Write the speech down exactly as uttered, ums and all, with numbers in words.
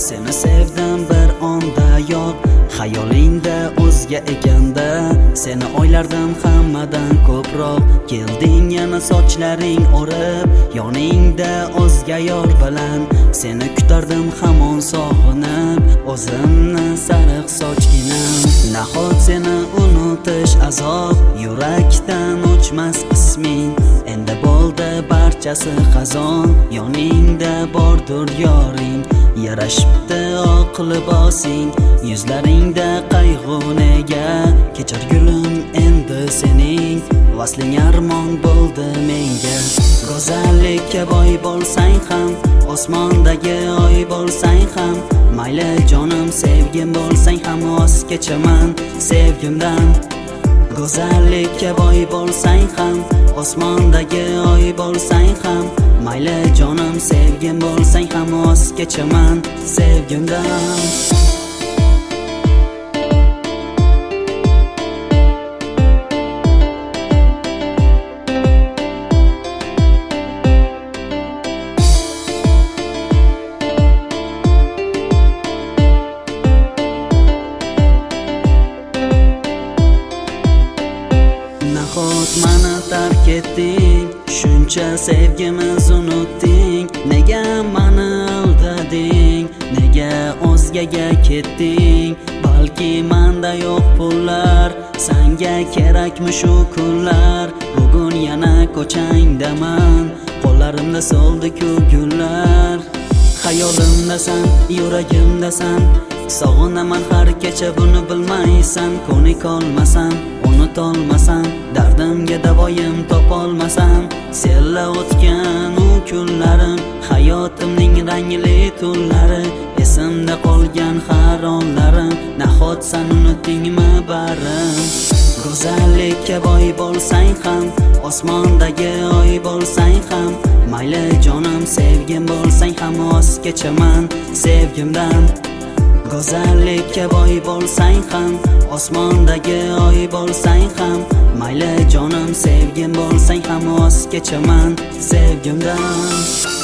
Seni sevdim bir onda yo'q, xayolingda o'zga ekanda. Seni o'ylardim hammadan ko'proq, kelding yana sochlaring o'rib, yoningda o'zga yor bilan. Seni kutardim hamon sog'inib, o'zimni sariq sochginam. Nahot seni unutish azob, yurakdan o'chmas isming. Endi bo'ldi barchasi xazon, yoningda bordir yoring. Yarashibdi oq libosing, yuzlaringda qayg'u nega? Kechir gulim endi sening, vasling armon bo'ldi menga. Go'zallikka boy bo'lsang ham, osmondagi oy bo'lsang ham, mayli jonim sevgim bo'lsang ham voz kechaman sevgimdan. Go'zallikka boy bo'lsang ham, osmondagi oy bo'lsang ham, mayli jonim sevgim bo'lsang ham voz kechaman sevgimdan. Nahot meni tark etding, shuncha sevgimiz unutding. Nega meni aldading, nega o'zgaga ketding? Balki menda yo'q pullar, senga kerakmi shu kunlar? Bugun yana ko'changdaman, qo'llarimda soldi-ku gullar. Xayolimdasan, yuragimdasan, sog'inaman har kecha buni bilmaysan. Ko'nik olmasam, unutolmasam, dardimga davoyim topolmasam, senla o'tgan u kunlarim, hayotimning rangli tunlari, esimda qolgan har onlarim. Nahot sen unutdingmi barim? Go'zallikka boy bo'lsang ham, osmondagi oy bo'lsang ham, mayli jonim sevgim bo'lsang ham voz kechaman sevgimdan. Go'zallikka boy bo'lsang ham, osmondagi oy bo'lsang ham, mayli jonim sevgim bo'lsang ham voz kechaman sevgimdan.